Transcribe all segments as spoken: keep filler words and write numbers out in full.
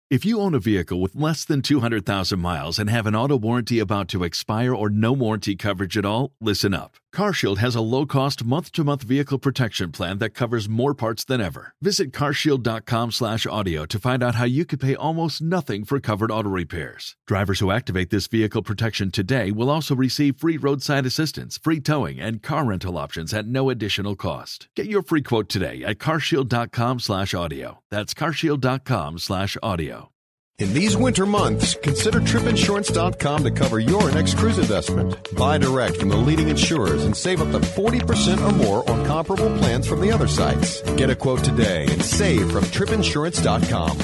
If you own a vehicle with less than two hundred thousand miles and have an auto warranty about to expire or no warranty coverage at all, listen up. CarShield has a low-cost month-to-month vehicle protection plan that covers more parts than ever. Visit carshield.com slash audio to find out how you could pay almost nothing for covered auto repairs. Drivers who activate this vehicle protection today will also receive free roadside assistance, free towing, and car rental options at no additional cost. Get your free quote today at carshield.com slash audio. That's carshield.com slash audio. In these winter months, consider trip insurance dot com to cover your next cruise investment. Buy direct from the leading insurers and save up to forty percent or more on comparable plans from the other sites. Get a quote today and save from trip insurance dot com.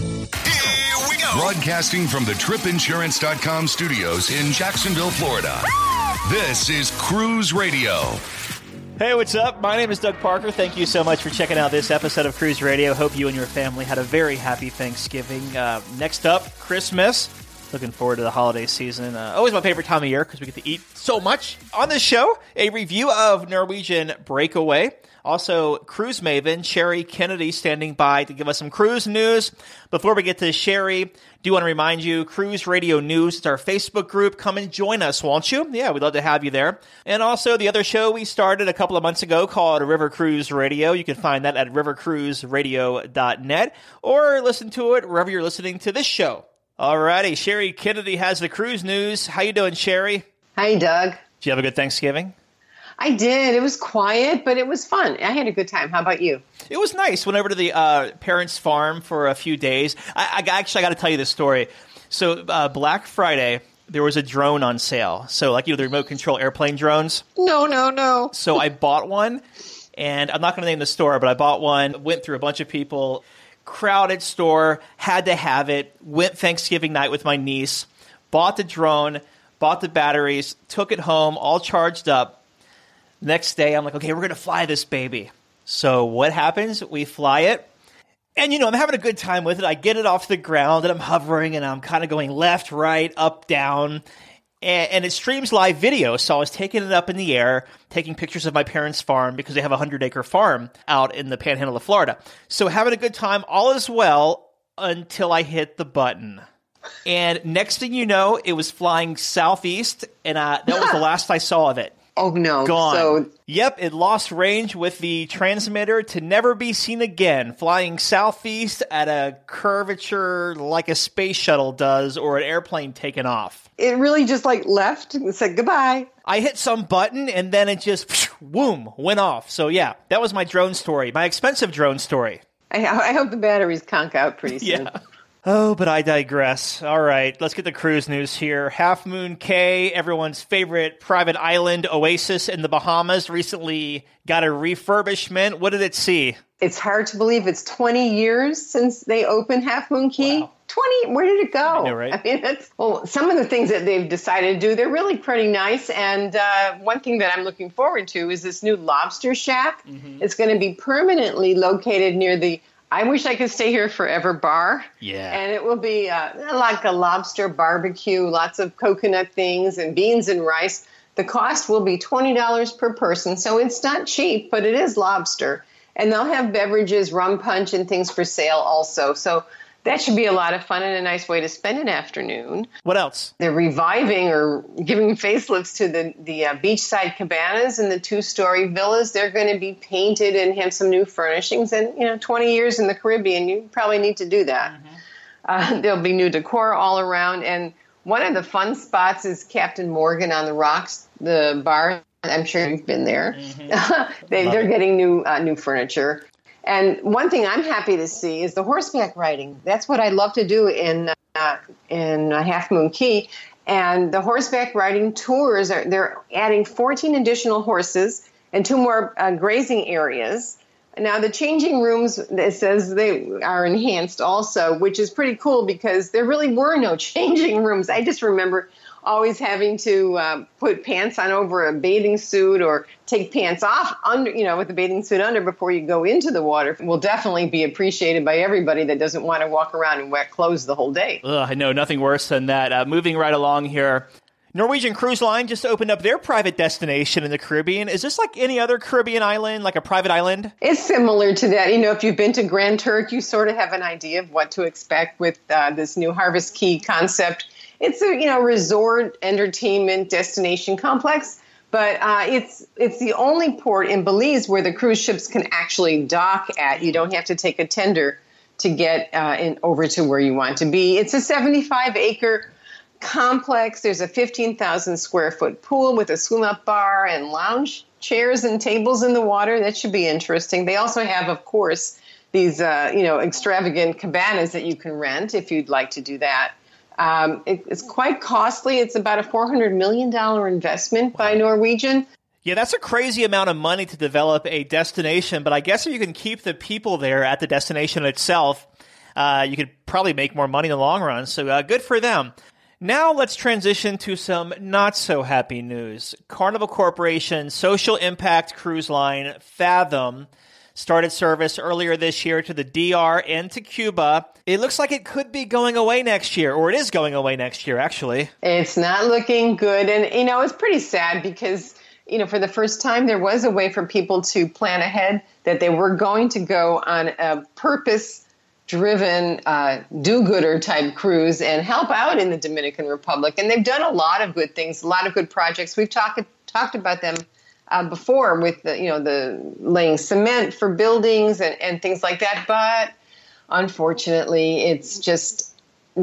Here we go. Broadcasting from the trip insurance dot com studios in Jacksonville, Florida. This is Cruise Radio. Hey, what's up? My name is Doug Parker. Thank you so much for checking out this episode of Cruise Radio. Hope you and your family had a very happy Thanksgiving. Uh, next up, Christmas. Looking forward to the holiday season. Uh, always my favorite time of year because we get to eat so much. On this show, a review of Norwegian Breakaway. Also, cruise maven Sherry Kennedy standing by to give us some cruise news. Before we get to Sherry, do want to remind you, Cruise Radio News, it's our Facebook group. Come and join us, won't you? Yeah, we'd love to have you there. And also, the other show we started a couple of months ago called River Cruise Radio. You can find that at river cruise radio dot net or listen to it wherever you're listening to this show. Alrighty, Sherry Kennedy has the cruise news. How you doing, Sherry? Hi, Doug. Did you have a good Thanksgiving? I did. It was quiet, but it was fun. I had a good time. How about you? It was nice. Went over to the uh, parents' farm for a few days. I, I actually I got to tell you this story. So uh, Black Friday, there was a drone on sale. So like you know the remote control airplane drones. No, no, no. So I bought one, and I'm not going to name the store, but I bought one. Went through a bunch of people, crowded store, had to have it. Went Thanksgiving night with my niece. Bought the drone, bought the batteries, took it home, all charged up. Next day, I'm like, okay, we're going to fly this baby. So what happens? We fly it. And, you know, I'm having a good time with it. I get it off the ground, and I'm hovering, and I'm kind of going left, right, up, down. And, and it streams live video. So I was taking it up in the air, taking pictures of my parents' farm because they have a hundred-acre farm out in the panhandle of Florida. So having a good time, all is well, until I hit the button. And next thing you know, it was flying southeast, and uh, that was the last I saw of it. Oh, no. Gone. So, yep, it lost range with the transmitter to never be seen again, flying southeast at a curvature like a space shuttle does or an airplane taking off. it really just like left and said goodbye. I hit some button and then it just, whoom, went off. So yeah, that was my drone story, my expensive drone story. I, I hope the batteries conk out pretty soon. Yeah. Oh, but I digress. All right, let's get the cruise news here. Half Moon Cay, everyone's favorite private island oasis in the Bahamas, recently got a refurbishment. What did it see? It's hard to believe it's twenty years since they opened Half Moon Cay. Wow. twenty, where did it go? I know, right? I mean, it's, well, some of the things that they've decided to do, they're really pretty nice. And uh, one thing that I'm looking forward to is this new lobster shack. Mm-hmm. It's going to be permanently located near the I Wish I Could Stay Here Forever bar. Yeah. And it will be uh, like a lobster barbecue, lots of coconut things and beans and rice. The cost will be twenty dollars per person, so it's not cheap, but it is lobster. And they'll have beverages, rum punch, and things for sale also. So that should be a lot of fun and a nice way to spend an afternoon. What else? They're reviving or giving facelifts to the, the uh, beachside cabanas and the two-story villas. They're going to be painted and have some new furnishings. And, you know, twenty years in the Caribbean, you probably need to do that. Mm-hmm. Uh, there'll be new decor all around. And one of the fun spots is Captain Morgan on the Rocks, the bar. I'm sure you've been there. Mm-hmm. they, they're it. getting new uh, new furniture. And one thing I'm happy to see is the horseback riding. That's what I love to do in uh, in uh, Half Moon Cay. And the horseback riding tours, are they're adding fourteen additional horses and two more uh, grazing areas. Now, the changing rooms, it says they are enhanced also, which is pretty cool because there really were no changing rooms. I just remember always having to uh, put pants on over a bathing suit or take pants off under, you know, with the bathing suit under before you go into the water. Will definitely be appreciated by everybody that doesn't want to walk around in wet clothes the whole day. Ugh, I know, nothing worse than that. Uh, moving right along here, Norwegian Cruise Line just opened up their private destination in the Caribbean. Is this like any other Caribbean island, like a private island? It's similar to that. You know, if you've been to Grand Turk, you sort of have an idea of what to expect with uh, this new Harvest Key concept. It's a, you know, resort entertainment destination complex, but uh, it's it's the only port in Belize where the cruise ships can actually dock at. You don't have to take a tender to get uh, in, over to where you want to be. It's a seventy-five acre complex. There's a fifteen thousand square foot pool with a swim-up bar and lounge chairs and tables in the water. That should be interesting. They also have, of course, these uh, you know extravagant cabanas that you can rent if you'd like to do that. Um, it, it's quite costly. It's about a four hundred million dollars investment by Norwegian. Yeah, that's a crazy amount of money to develop a destination, but I guess if you can keep the people there at the destination itself, uh, you could probably make more money in the long run, so uh, good for them. Now let's transition to some not-so-happy news. Carnival Corporation's social impact cruise line, Fathom, started service earlier this year to the D R and to Cuba. It looks like it could be going away next year, or it is going away next year, actually. It's not looking good, and, you know, it's pretty sad because, you know, for the first time, there was a way for people to plan ahead that they were going to go on a purpose-driven, uh, do-gooder type cruise and help out in the Dominican Republic. And they've done a lot of good things, a lot of good projects. We've talked talked about them uh, before with the, you know, the laying cement for buildings and, and things like that. But unfortunately, it's just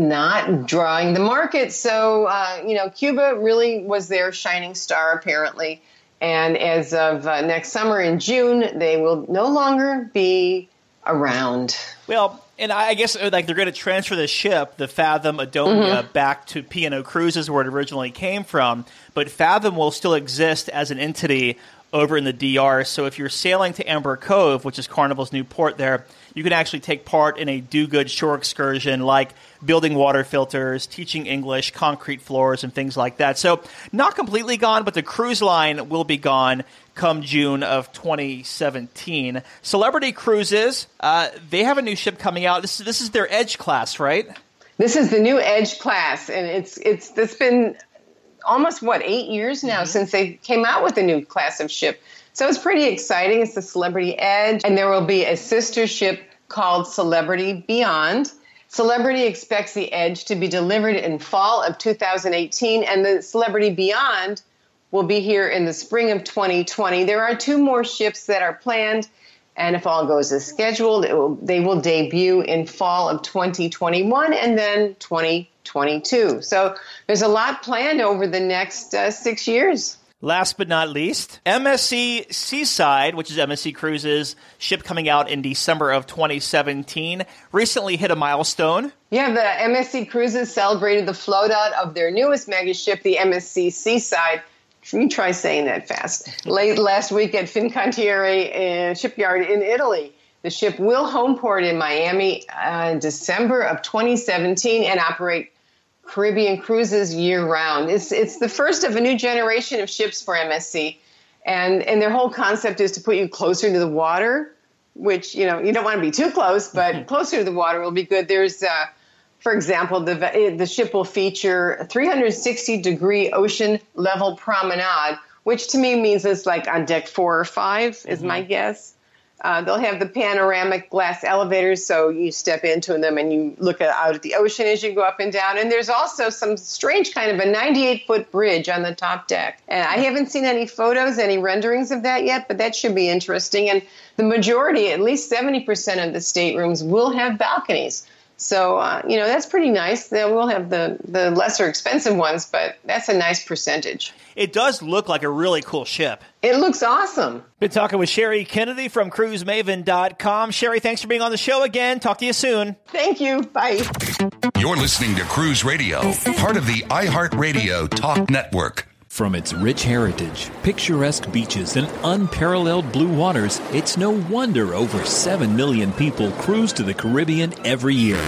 not drawing the market. So, uh, you know, Cuba really was their shining star, apparently. And as of uh, next summer in June, they will no longer be around. Well, and I guess like they're going to transfer the ship, the Fathom Adonia, mm-hmm. back to P and O Cruises where it originally came from. But Fathom will still exist as an entity over in the D R. So if you're sailing to Amber Cove, which is Carnival's new port there, you can actually take part in a do-good shore excursion like building water filters, teaching English, concrete floors, and things like that. So not completely gone, but the cruise line will be gone come June of twenty seventeen. Celebrity Cruises, uh, they have a new ship coming out. This, this is their Edge class, right? This is the new Edge class, and it's it's it's been almost, what, eight years now mm-hmm. since they came out with a new class of ship. So it's pretty exciting. It's the Celebrity Edge, and there will be a sister ship called Celebrity Beyond. Celebrity expects the Edge to be delivered in fall of two thousand eighteen, and the Celebrity Beyond will be here in the spring of twenty twenty. There are two more ships that are planned, and if all goes as scheduled, it will, they will debut in fall of twenty twenty-one and then twenty twenty-two. So there's a lot planned over the next uh, six years. Last but not least, M S C Seaside, which is M S C Cruises, ship coming out in December of twenty seventeen, recently hit a milestone. Yeah, the M S C Cruises celebrated the float-out of their newest mega ship, the M S C Seaside. You try saying that fast. Late last week at Fincantieri uh, Shipyard in Italy. The ship will home port in Miami uh, in December of twenty seventeen and operate Caribbean cruises year-round. It's it's the first of a new generation of ships for M S C, and and their whole concept is to put you closer to the water, which, you know, you don't want to be too close, but closer to the water will be good. There's, uh, for example, the the ship will feature a three hundred sixty degree ocean level promenade, which to me means it's like on deck four or five, is mm-hmm. my guess. Uh, they'll have the panoramic glass elevators, so you step into them and you look at, out at the ocean as you go up and down. And there's also some strange kind of a ninety-eight foot bridge on the top deck. And I haven't seen any photos, any renderings of that yet, but that should be interesting. And the majority, at least seventy percent of the staterooms, will have balconies. So, uh, you know, that's pretty nice. They will have the, the lesser expensive ones, but that's a nice percentage. It does look like a really cool ship. It looks awesome. Been talking with Sherry Kennedy from cruise maven dot com. Sherry, thanks for being on the show again. Talk to you soon. Thank you. Bye. You're listening to Cruise Radio, part of the iHeartRadio Talk Network. From its rich heritage, picturesque beaches, and unparalleled blue waters, it's no wonder over seven million people cruise to the Caribbean every year.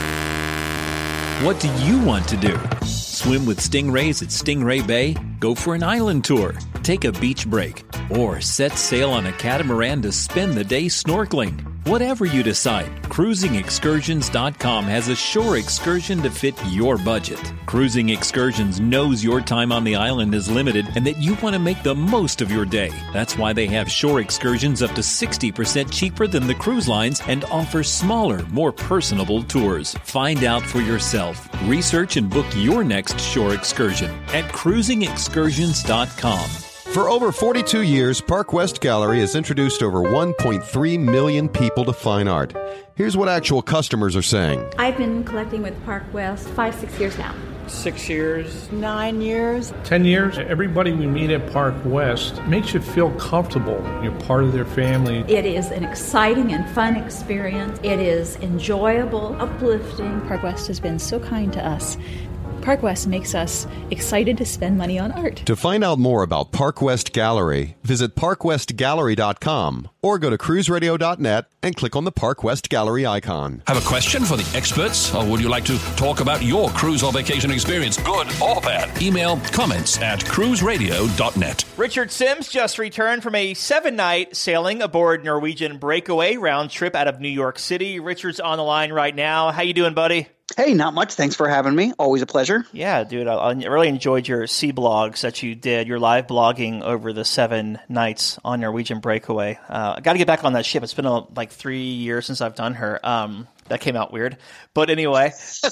What do you want to do? Swim with stingrays at Stingray Bay? Go for an island tour? Take a beach break? Or set sail on a catamaran to spend the day snorkeling? Whatever you decide, cruising excursions dot com has a shore excursion to fit your budget. Cruising Excursions knows your time on the island is limited and that you want to make the most of your day. That's why they have shore excursions up to sixty percent cheaper than the cruise lines and offer smaller, more personable tours. Find out for yourself. Research and book your next shore excursion at cruising excursions dot com. For over forty-two years, Park West Gallery has introduced over one point three million people to fine art. Here's what actual customers are saying. I've been collecting with Park West five, six years now. Six years. Nine years. Ten years. Everybody we meet at Park West makes you feel comfortable. You're part of their family. It is an exciting and fun experience. It is enjoyable, uplifting. Park West has been so kind to us. Park West makes us excited to spend money on art. To find out more about Park West Gallery, visit park west gallery dot com or go to cruise radio dot net and click on the Park West Gallery icon. Have a question for the experts, or would you like to talk about your cruise or vacation experience, good or bad? Email comments at cruise radio dot net. Richard Sims just returned from a seven-night sailing aboard Norwegian Breakaway round trip out of New York City. Richard's on the line right now. How you doing, buddy? Hey, not much. Thanks for having me. Always a pleasure. Yeah, dude. I, I really enjoyed your sea blogs that you did, your live blogging over the seven nights on Norwegian Breakaway. Uh, I got to get back on that ship. It's been uh, like three years since I've done her. Um, that came out weird. But anyway.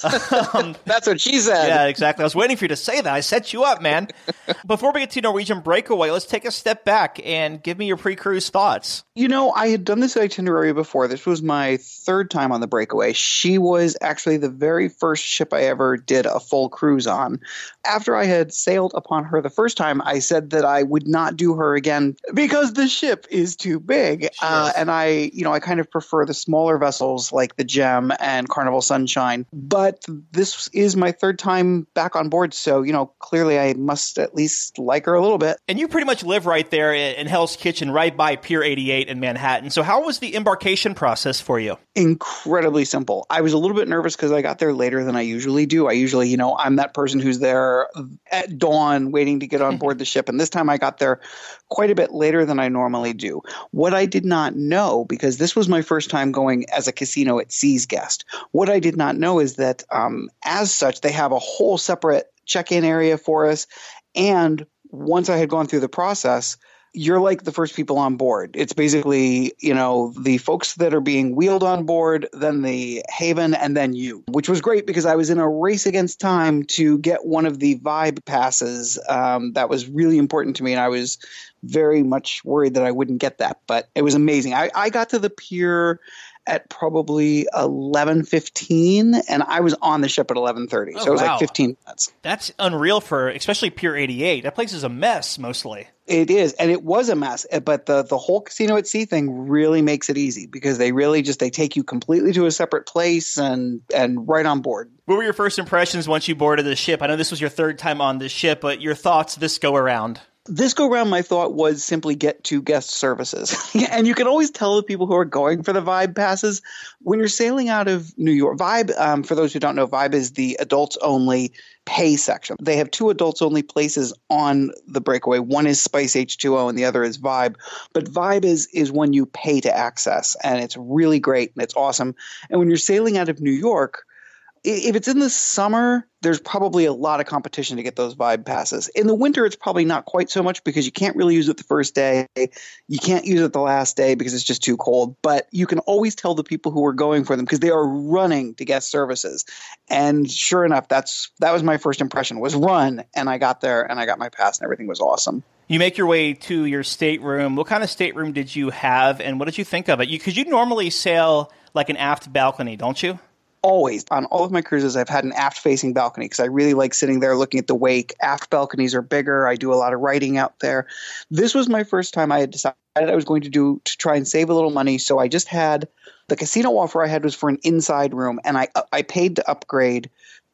um, That's what she said. Yeah, exactly. I was waiting for you to say that. I set you up, man. Before we get to Norwegian Breakaway, let's take a step back and give me your pre-cruise thoughts. You know, I had done this itinerary before. This was my third time on the Breakaway. She was actually the very first ship I ever did a full cruise on. After I had sailed upon her the first time, I said that I would not do her again because the ship is too big. Uh, and I, you know, I kind of prefer the smaller vessels like the Gem and Carnival Sunshine. But this is my third time back on board. So, you know, clearly I must at least like her a little bit. And you pretty much live right there in Hell's Kitchen, right by Pier eighty-eight in Manhattan. So how was the embarkation process for you? Incredibly simple. I was a little bit nervous because I got there later than I usually do. I usually, you know, I'm that person who's there at dawn waiting to get on board the ship. And this time I got there quite a bit later than I normally do. What I did not know, because this was my first time going as a Casino at Seas guest, what I did not know is that um, as such, they have a whole separate check-in area for us. And once I had gone through the process, you're like the first people on board. It's basically, you know, the folks that are being wheeled on board, then the Haven, and then you, which was great because I was in a race against time to get one of the Vibe passes. Um, that was really important to me, and I was very much worried that I wouldn't get that, but it was amazing. I, I got to the pier at probably eleven fifteen, and I was on the ship at eleven thirty. Oh, so it was wow. like fifteen minutes. That's unreal for especially Pier eighty-eight. That place is a mess mostly. It is, and it was a mess. But the the whole Casino at Sea thing really makes it easy because they really just they take you completely to a separate place and and right on board. What were your first impressions once you boarded the ship? I know this was your third time on this ship, but your thoughts this go around. This go round, my thought was simply get to guest services. And you can always tell the people who are going for the Vibe passes when you're sailing out of New York. Vibe, um, for those who don't know, Vibe is the adults only pay section. They have two adults only places on the Breakaway. One is Spice H two O and the other is Vibe. But Vibe is is one you pay to access, and it's really great and it's awesome. And when you're sailing out of New York, if it's in the summer, there's probably a lot of competition to get those Vibe passes. In the winter, it's probably not quite so much because you can't really use it the first day. You can't use it the last day because it's just too cold. But you can always tell the people who are going for them because they are running to guest services. And sure enough, that's that was my first impression, was run. And I got there and I got my pass and everything was awesome. You make your way to your stateroom. What kind of stateroom did you have and what did you think of it? Because you, you normally sail like an aft balcony, don't you? Always. On all of my cruises, I've had an aft-facing balcony because I really like sitting there looking at the wake. Aft balconies are bigger. I do a lot of writing out there. This was my first time I had decided I was going to do to try and save a little money, so I just had – the Casino offer I had was for an inside room, and I I paid to upgrade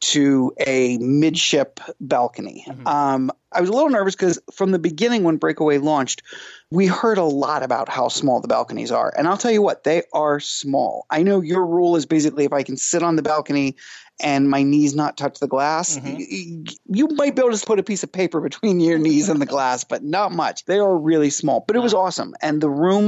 to a midship balcony. Mm-hmm. Um, I was a little nervous because from the beginning when Breakaway launched, we heard a lot about how small the balconies are. And I'll tell you what, they are small. I know your rule is basically if I can sit on the balcony and my knees not touch the glass, mm-hmm. you, you might be able to put a piece of paper between your knees and the glass, but not much. They are really small, but it was awesome. And the room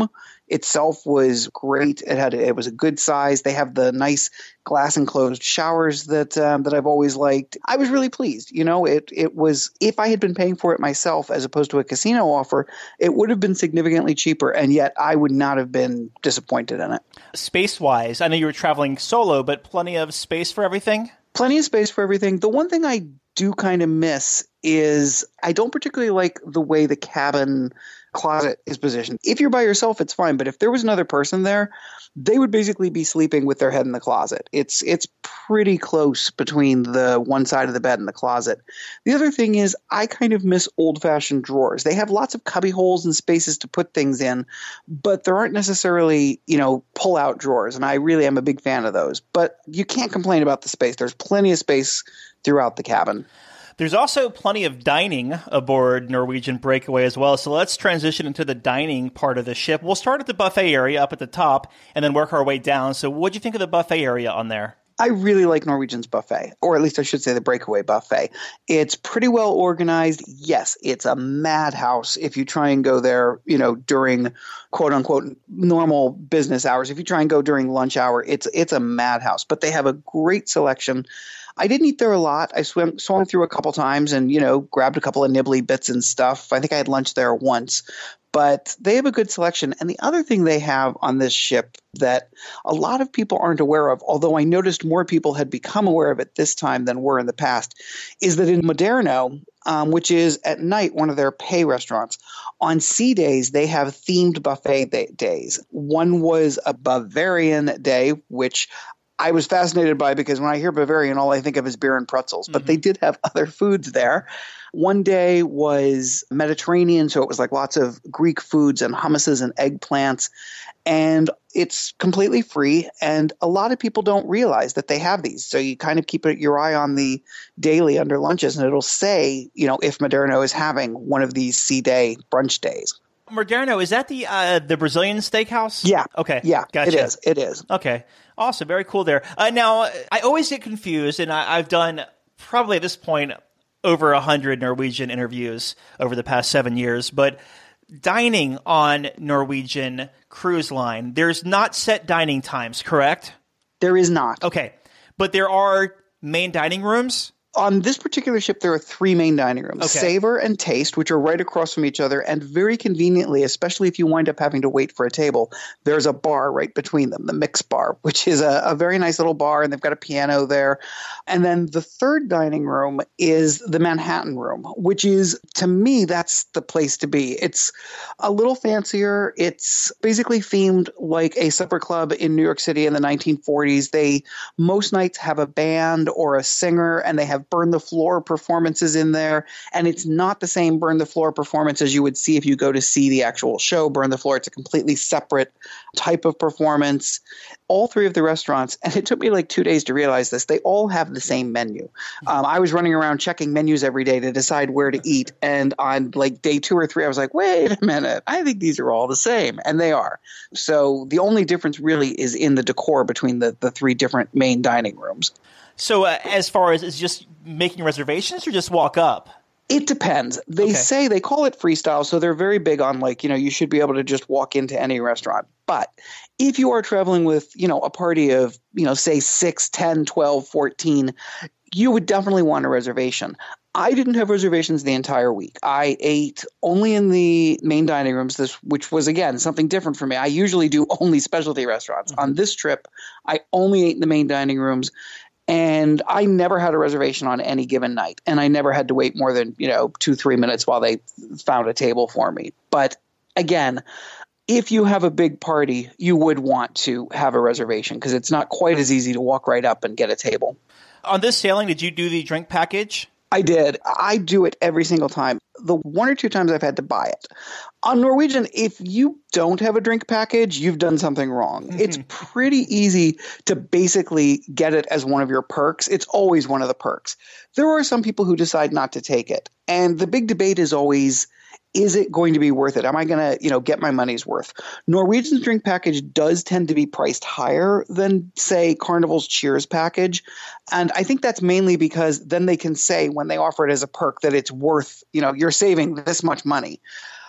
itself was great. It had it was a good size. They have the nice glass enclosed showers that um, that I've always liked. I was really pleased. You know, it it was, if I had been paying for it myself as opposed to a casino offer, it would have been significantly cheaper, and yet I would not have been disappointed in it. Space-wise, I know you were traveling solo, but plenty of space for everything? Plenty of space for everything. The one thing I do kind of miss is I don't particularly like the way the cabin closet is positioned. If you're by yourself, it's fine. But if there was another person there, they would basically be sleeping with their head in the closet. It's it's pretty close between the one side of the bed and the closet. The other thing is I kind of miss old-fashioned drawers. They have lots of cubby holes and spaces to put things in, but there aren't necessarily, you know, pull-out drawers. And I really am a big fan of those. But you can't complain about the space. There's plenty of space throughout the cabin. There's also plenty of dining aboard Norwegian Breakaway as well. So let's transition into the dining part of the ship. We'll start at the buffet area up at the top and then work our way down. So what do you think of the buffet area on there? I really like Norwegian's buffet, or at least I should say the Breakaway buffet. It's pretty well organized. Yes, it's a madhouse if you try and go there, you know, during quote unquote normal business hours. If you try and go during lunch hour, it's it's a madhouse. But they have a great selection. I didn't eat there a lot. I swam, swung through a couple times and, you know, grabbed a couple of nibbly bits and stuff. I think I had lunch there once. But they have a good selection. And the other thing they have on this ship that a lot of people aren't aware of, although I noticed more people had become aware of it this time than were in the past, is that in Moderno, um, which is at night one of their pay restaurants, on sea days they have themed buffet day- days. One was a Bavarian day, which I was fascinated by because when I hear Bavarian, all I think of is beer and pretzels. But mm-hmm. they did have other foods there. One day was Mediterranean, so it was like lots of Greek foods and hummuses and eggplants. And it's completely free, and a lot of people don't realize that they have these. So you kind of keep your eye on the daily under lunches, and it'll say, you know, if Moderno is having one of these sea day brunch days. Moderno, is that the uh, the Brazilian steakhouse? Yeah. Okay. Yeah, gotcha. it is. It is. Okay. Awesome. Very cool there. Uh, now, I always get confused, and I, I've done probably at this point over one hundred Norwegian interviews over the past seven years, but dining on Norwegian Cruise Line, there's not set dining times, correct? There is not. Okay. But there are main dining rooms? On this particular ship, there are three main dining rooms, okay. Savor and Taste, which are right across from each other. And very conveniently, especially if you wind up having to wait for a table, there's a bar right between them, the Mix Bar, which is a, a very nice little bar. And they've got a piano there. And then the third dining room is the Manhattan Room, which is, to me, that's the place to be. It's a little fancier. It's basically themed like a supper club in New York City in the nineteen forties. They most nights have a band or a singer, and they have Burn the Floor performances in there. And it's not the same Burn the Floor performance as you would see if you go to see the actual show Burn the Floor. It's a completely separate type of performance. All three of the restaurants, and it took me like two days to realize this, they all have the same menu. Um, I was running around checking menus every day to decide where to eat. And on like day two or three, I was like, wait a minute, I think these are all the same. And they are. So the only difference really is in the decor between the, the three different main dining rooms. So uh, as far as it's just making reservations or just walk up? It depends. They okay. say they call it freestyle, so they're very big on like, you know, you should be able to just walk into any restaurant. But if you are traveling with, you know, a party of, you know, say six, ten, twelve, fourteen, you would definitely want a reservation. I didn't have reservations the entire week. I ate only in the main dining rooms, this, which was, again, something different for me. I usually do only specialty restaurants. Mm-hmm. On this trip, I only ate in the main dining rooms. And I never had a reservation on any given night. And I never had to wait more than, you know, two, three minutes while they found a table for me. But again, if you have a big party, you would want to have a reservation because it's not quite as easy to walk right up and get a table. On this sailing, did you do the drink package? I did. I do it every single time. The one or two times I've had to buy it. On Norwegian, if you don't have a drink package, you've done something wrong. Mm-hmm. It's pretty easy to basically get it as one of your perks. It's always one of the perks. There are some people who decide not to take it. And the big debate is always, is it going to be worth it? Am I going to, you know, get my money's worth? Norwegian's drink package does tend to be priced higher than, say, Carnival's Cheers package. And I think that's mainly because then they can say when they offer it as a perk that it's worth, you know, you're saving this much money.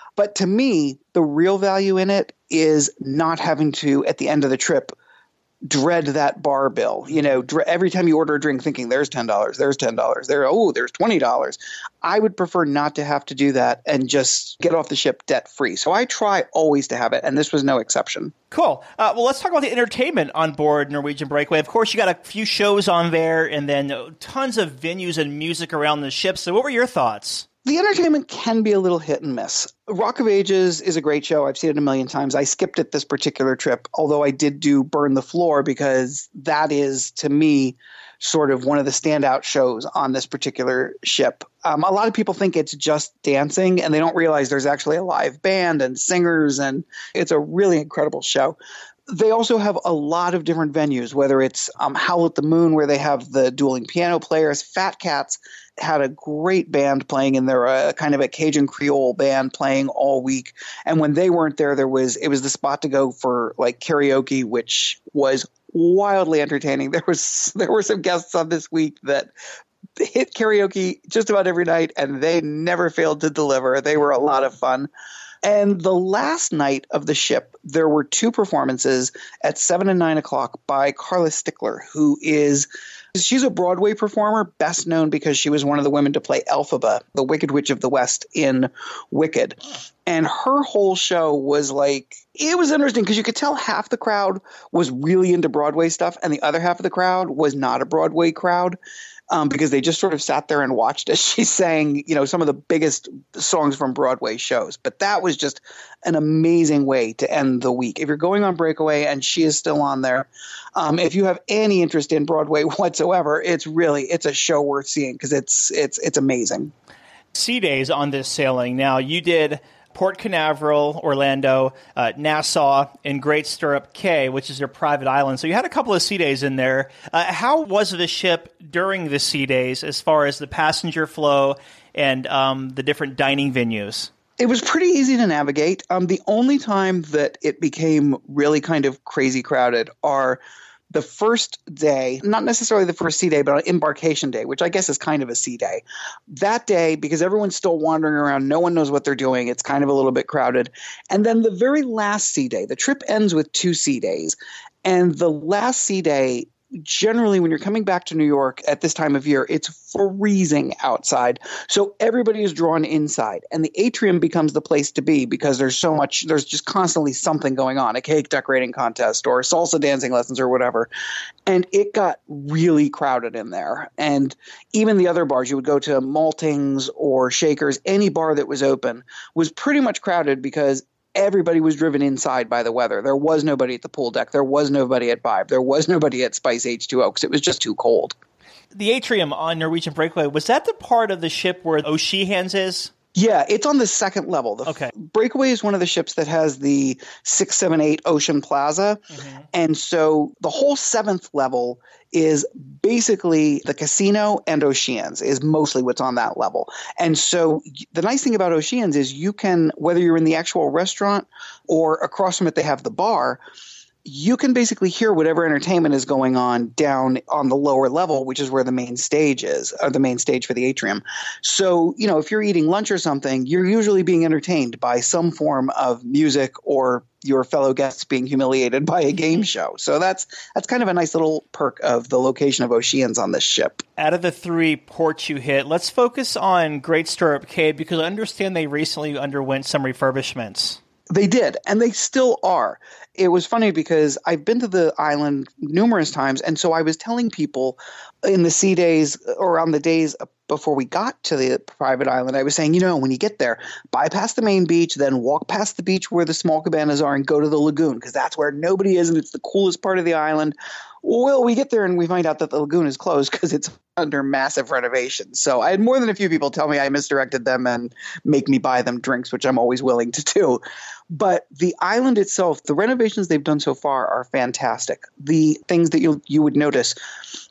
But to me, the real value in it is not having to, at the end of the trip, dread that bar bill. You know, dre- every time you order a drink thinking there's ten dollars, there's ten dollars, there, oh, there's twenty dollars. I would prefer not to have to do that and just get off the ship debt free. So I try always to have it, and this was no exception. Cool. Uh, well, let's talk about the entertainment on board Norwegian Breakaway. Of course, you got a few shows on there and then tons of venues and music around the ship. So what were your thoughts? The entertainment can be a little hit and miss. Rock of Ages is a great show. I've seen it a million times. I skipped it this particular trip, although I did do Burn the Floor because that is, to me, sort of one of the standout shows on this particular ship. Um, a lot of people think it's just dancing, and they don't realize there's actually a live band and singers, and it's a really incredible show. They also have a lot of different venues, whether it's um, Howl at the Moon, where they have the dueling piano players. Fat Cats had a great band playing in there, a kind of a Cajun Creole band playing all week. And when they weren't there, there was it was the spot to go for like karaoke, which was wildly entertaining. There was there were some guests on this week that hit karaoke just about every night, and they never failed to deliver. They were a lot of fun. And the last night of the ship, there were two performances at seven and nine o'clock by Carla Stickler, who is she's a Broadway performer, best known because she was one of the women to play Elphaba, the Wicked Witch of the West in Wicked. And her whole show was like, it was interesting because you could tell half the crowd was really into Broadway stuff and the other half of the crowd was not a Broadway crowd. Um, because they just sort of sat there and watched as she sang, you know, some of the biggest songs from Broadway shows. But that was just an amazing way to end the week. If you're going on Breakaway and she is still on there, um, if you have any interest in Broadway whatsoever, it's really it's a show worth seeing because it's it's it's amazing. Sea days on this sailing. Now you did Port Canaveral, Orlando, uh, Nassau, and Great Stirrup Cay, which is their private island. So you had a couple of sea days in there. Uh, how was the ship during the sea days as far as the passenger flow and um, the different dining venues? It was pretty easy to navigate. Um, the only time that it became really kind of crazy crowded are the first day, not necessarily the first sea day, but on embarkation day, which I guess is kind of a sea day. That day, because everyone's still wandering around, no one knows what they're doing. It's kind of a little bit crowded. And then the very last sea day, the trip ends with two sea days. And the last sea day, generally when you're coming back to New York at this time of year, it's freezing outside. So everybody is drawn inside and the atrium becomes the place to be because there's so much, there's just constantly something going on, a cake decorating contest or salsa dancing lessons or whatever. And it got really crowded in there. And even the other bars, you would go to Maltings or Shakers, any bar that was open was pretty much crowded because everybody was driven inside by the weather. There was nobody at the pool deck. There was nobody at Vibe. There was nobody at Spice H two O because it was just too cold. The atrium on Norwegian Breakaway, was that the part of the ship where O'Sheehan's is? Yeah, it's on the second level. The okay. Breakaway is one of the ships that has the six seven eight Ocean Plaza. Mm-hmm. And so the whole seventh level is basically the casino and O'Sheehan's is mostly what's on that level. And so the nice thing about O'Sheehan's is you can, whether you're in the actual restaurant or across from it they have the bar, you can basically hear whatever entertainment is going on down on the lower level, which is where the main stage is, or the main stage for the atrium. So, you know, if you're eating lunch or something, you're usually being entertained by some form of music or your fellow guests being humiliated by a game show. So that's that's kind of a nice little perk of the location of O'Sheehan's on this ship. Out of the three ports you hit, let's focus on Great Stirrup Cay because I understand they recently underwent some refurbishments. They did, and they still are. It was funny because I've been to the island numerous times, and so I was telling people in the sea days or on the days before we got to the private island, I was saying, you know, when you get there, bypass the main beach, then walk past the beach where the small cabanas are and go to the lagoon because that's where nobody is and it's the coolest part of the island. Well, we get there and we find out that the lagoon is closed because it's under massive renovation. So I had more than a few people tell me I misdirected them and make me buy them drinks, which I'm always willing to do. But the island itself, the renovations they've done so far are fantastic. The things that you you would notice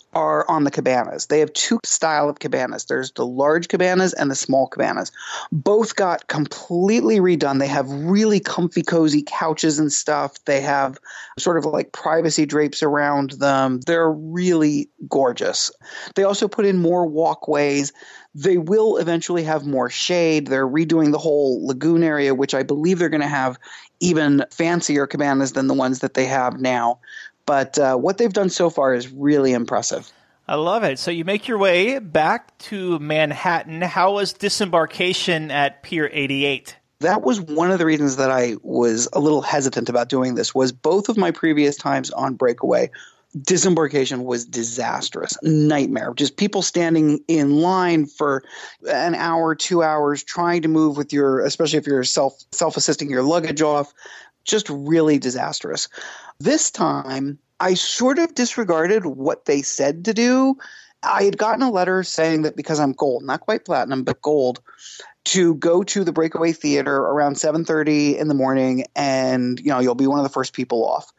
are on the cabanas. They have two style of cabanas. There's the large cabanas and the small cabanas. Both got completely redone. They have really comfy, cozy couches and stuff. They have sort of like privacy drapes around them. They're really gorgeous. They also put in more walkways. They will eventually have more shade. They're redoing the whole lagoon area, which I believe they're going to have even fancier cabanas than the ones that they have now. But uh, what they've done so far is really impressive. I love it. So you make your way back to Manhattan. How was disembarkation at Pier eighty-eight? That was one of the reasons that I was a little hesitant about doing this, was both of my previous times on Breakaway, disembarkation was disastrous, nightmare. Just people standing in line for an hour, two hours, trying to move with your, especially if you're self self-assisting your luggage off, just really disastrous. This time, I sort of disregarded what they said to do. I had gotten a letter saying that because I'm gold, not quite platinum, but gold, to go to the Breakaway Theater around seven thirty in the morning, and you know you'll be one of the first people off.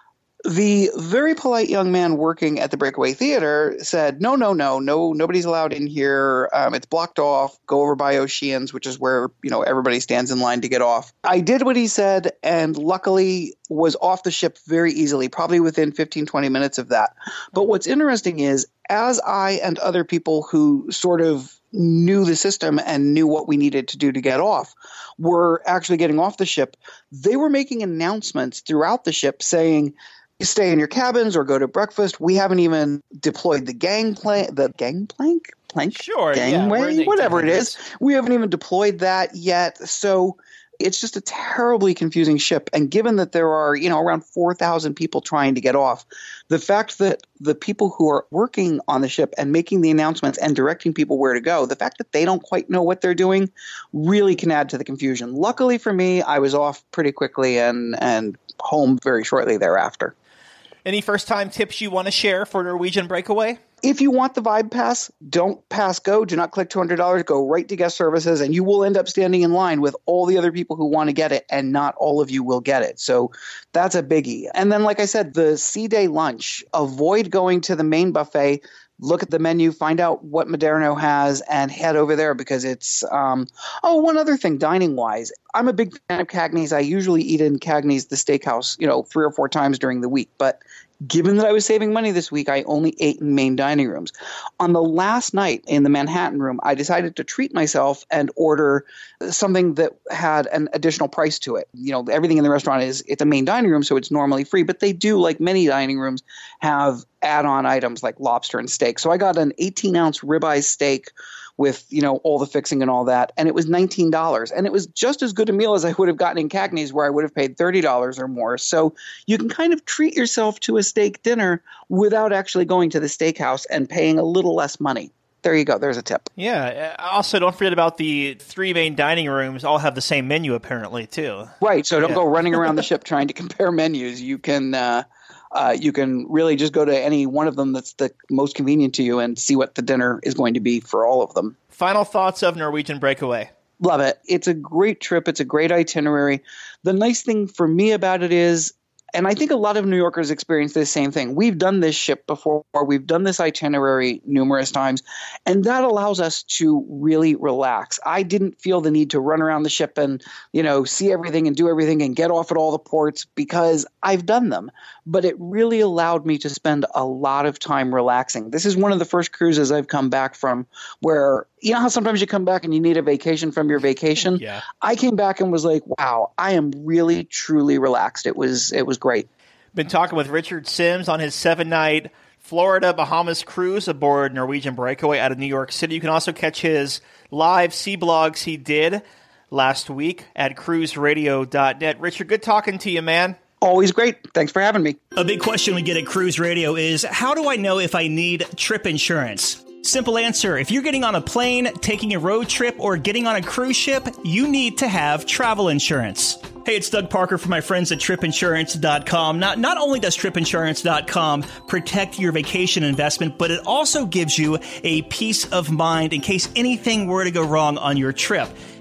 The very polite young man working at the Breakaway Theater said, no, no, no, no, nobody's allowed in here. Um, it's blocked off. Go over by O'Shea's, which is where, you know, everybody stands in line to get off. I did what he said and luckily was off the ship very easily, probably within fifteen, twenty minutes of that. But what's interesting is, as I and other people who sort of knew the system and knew what we needed to do to get off were actually getting off the ship, they were making announcements throughout the ship saying, stay in your cabins or go to breakfast. We haven't even deployed the gangplank, the gangplank, plank, sure, gangway, yeah, whatever it is. We haven't even deployed that yet. So it's just a terribly confusing ship. And given that there are, you know, around four thousand people trying to get off, the fact that the people who are working on the ship and making the announcements and directing people where to go, the fact that they don't quite know what they're doing really can add to the confusion. Luckily for me, I was off pretty quickly and, and home very shortly thereafter. Any first-time tips you want to share for Norwegian Breakaway? If you want the Vibe Pass, don't pass go. Do not click two hundred dollars. Go right to guest services, and you will end up standing in line with all the other people who want to get it, and not all of you will get it. So that's a biggie. And then, like I said, the Sea Day lunch. Avoid going to the main buffet. Look at the menu, find out what Maderno has, and head over there because it's um, – oh, one other thing, dining-wise. I'm a big fan of Cagney's. I usually eat in Cagney's, the steakhouse, you know, three or four times during the week. But given that I was saving money this week, I only ate in main dining rooms. On the last night in the Manhattan room, I decided to treat myself and order something that had an additional price to it. You know, everything in the restaurant is – it's a main dining room, so it's normally free. But they do, like many dining rooms, have add-on items like lobster and steak. So I got an eighteen-ounce ribeye steak with, you know, all the fixing and all that, and it was nineteen dollars. And it was just as good a meal as I would have gotten in Cagney's, where I would have paid thirty dollars or more. So you can kind of treat yourself to a steak dinner without actually going to the steakhouse and paying a little less money. There you go. There's a tip. Yeah. Also, don't forget about the three main dining rooms. All have the same menu, apparently, too. Right. So don't yeah. go running around the ship trying to compare menus. You can uh, uh, you can really just go to any one of them that's the most convenient to you and see what the dinner is going to be for all of them. Final thoughts of Norwegian Breakaway. Love it. It's a great trip. It's a great itinerary. The nice thing for me about it is, and I think a lot of New Yorkers experience the same thing. We've done this ship before. We've done this itinerary numerous times, and that allows us to really relax. I didn't feel the need to run around the ship and, you know, see everything and do everything and get off at all the ports because I've done them. But it really allowed me to spend a lot of time relaxing. This is one of the first cruises I've come back from where, you know how sometimes you come back and you need a vacation from your vacation? Yeah. I came back and was like, wow, I am really, truly relaxed. It was, it was great. Been talking with Richard Sims on his seven-night Florida Bahamas cruise aboard Norwegian Breakaway out of New York City. You can also catch his live sea blogs he did last week at cruise radio dot net. Richard, good talking to you, man. Always great. Thanks for having me. A big question we get at Cruise Radio is, how do I know if I need trip insurance? Simple answer. If you're getting on a plane, taking a road trip, or getting on a cruise ship, you need to have travel insurance. Hey, it's Doug Parker from my friends at trip insurance dot com. Not, not only does trip insurance dot com protect your vacation investment, but it also gives you a peace of mind in case anything were to go wrong on your trip.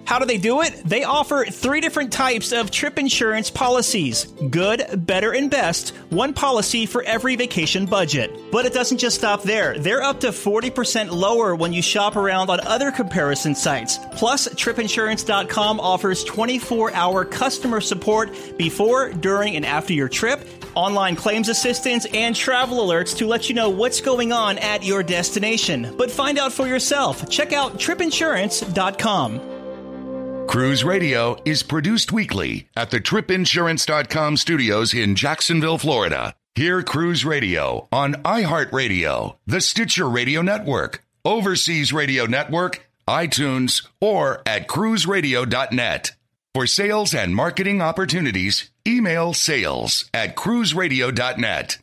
How do they do it? They offer three different types of trip insurance policies. Good, better, and best. One policy for every vacation budget. But it doesn't just stop there. They're up to forty percent lower when you shop around on other comparison sites. Plus, trip insurance dot com offers twenty-four hour customer support before, during, and after your trip, online claims assistance, and travel alerts to let you know what's going on at your destination. But find out for yourself. Check out trip insurance dot com. Cruise Radio is produced weekly at the trip insurance dot com studios in Jacksonville, Florida. Hear Cruise Radio on iHeartRadio, the Stitcher Radio Network, Overseas Radio Network, iTunes, or at cruise radio dot net. For sales and marketing opportunities, email sales at cruise radio dot net.